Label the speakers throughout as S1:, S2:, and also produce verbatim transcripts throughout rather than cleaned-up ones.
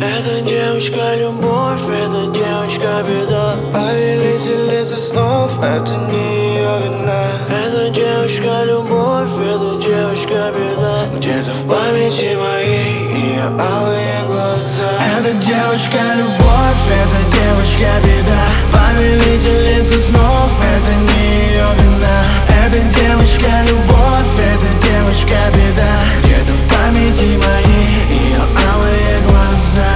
S1: Эта девочка любовь, эта девочка беда.
S2: Повелительница снов, это не ее вина.
S1: Эта девочка любовь, эта девочка беда.
S2: Где-то в памяти моей ее алые глаза.
S1: Эта девочка любовь, эта девочка беда. Повелительница снов, это не ее вина. Эта девочка любовь, эта девочка беда. Где-то в памяти моей ее алые глаза.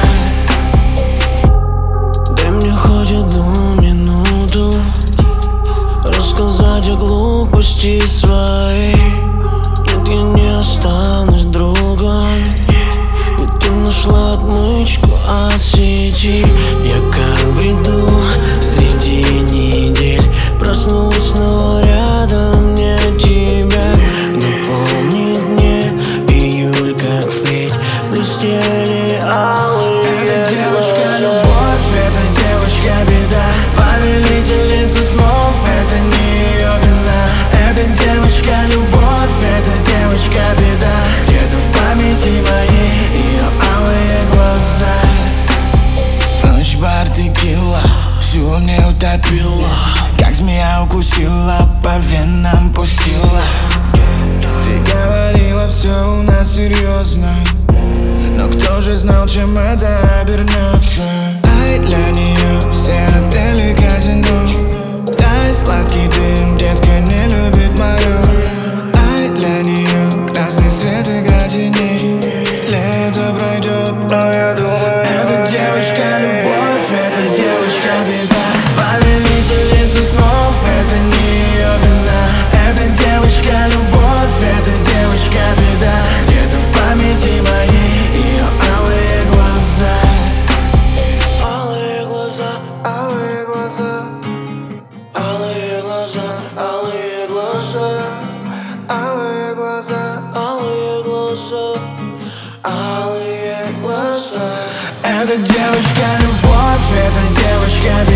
S1: Дай мне хоть одну минуту рассказать о глупости своей. Нет, я не останусь другом. И ты нашла отмычку от сети. Я как бреду среди недель. Проснулась, но рядом нет тебя. Напомнит мне июль, как впредь блестели алые. Эта девочка любовь, эта девочка беда. Повелительница снов, это не ее вина. Эта девочка любовь, эта девочка беда. Где-то в памяти моей ее алые глаза. Ночь, бар, текила, всю мне утопила. Как змея укусила, по венам пустила.
S2: Ты говорила, все у нас серьезно, но кто же знал, чем это обернется? Ай, для нее все отели казино. Дай сладкий дым, детка не любит мою. Ай, для нее красный свет, игра теней. Лето пройдет, но я думаю,
S1: эта девочка любовь, эта девочка беда. Повелительница снов, это не ее вина. Эта девочка любовь, эта девочка беда. Где-то в памяти моей ее алые глаза. Алые глаза,
S2: алые глаза,
S1: алые глаза, алые глаза,
S2: алые глаза,
S1: алые глаза,
S2: алые глаза.
S1: эта девочка любовь, эта девочка